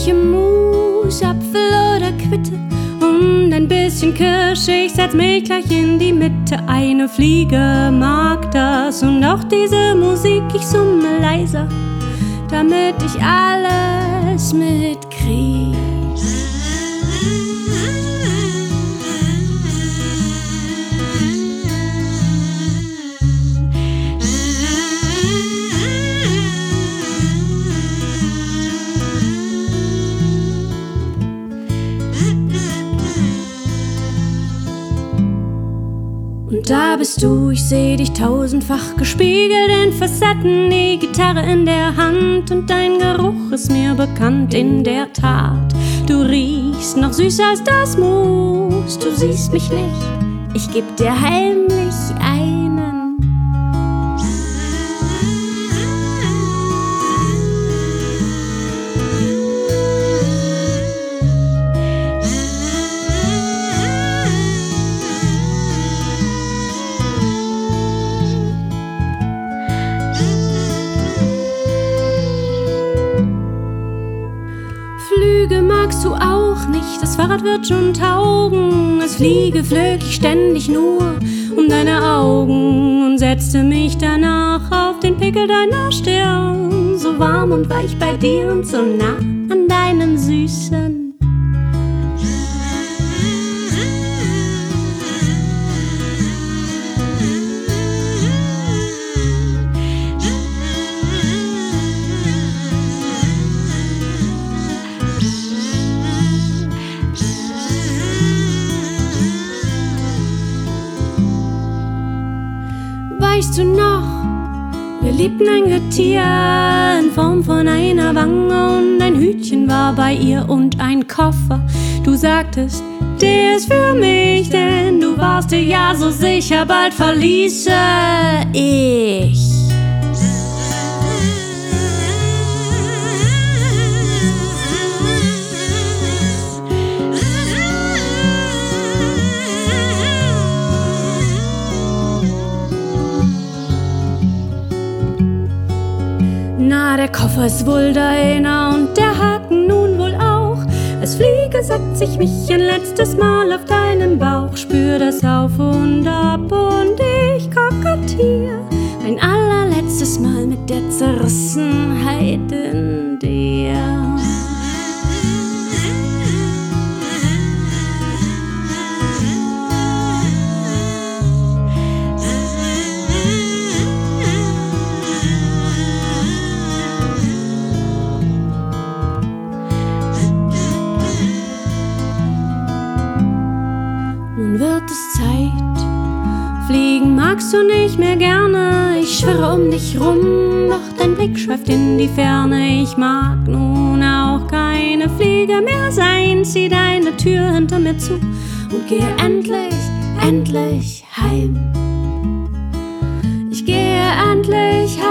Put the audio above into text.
Eiche, Mus, Apfel oder Quitte und ein bisschen Kirsche, ich setz mich gleich in die Mitte. Eine Fliege mag das und auch diese Musik, ich summe leiser, damit ich alles mitkrieg. Und da bist du, ich seh dich tausendfach gespiegelt in Facetten, die Gitarre in der Hand und dein Geruch ist mir bekannt, in der Tat. Du riechst noch süßer als das Mus, du siehst mich nicht, ich geb dir heimlich einen. Flüge magst du auch nicht, das Fahrrad wird schon taugen. Als Fliege flög ich ständig nur um deine Augen und setzte mich danach auf den Pickel deiner Stirn. So warm und weich bei dir und so nah an deinem Süßen. Weißt du noch, wir liebten ein Getier in Form von einer Wange und ein Hütchen war bei ihr und ein Koffer. Du sagtest, der ist für mich, denn du warst dir ja so sicher, bald verließe ich. Na, der Koffer ist wohl deiner und der Haken nun wohl auch. Als Fliege setz ich mich ein letztes Mal auf deinen Bauch, spür das Auf und Ab und ich kokettier ein allerletztes Mal mit der Zerrissenheit in dir. Nun wird es Zeit, fliegen magst du nicht mehr gerne. Ich schwirre um dich rum, doch dein Blick schweift in die Ferne. Ich mag nun auch keine Fliege mehr sein. Zieh deine Tür hinter mir zu und gehe endlich heim. Ich gehe endlich heim.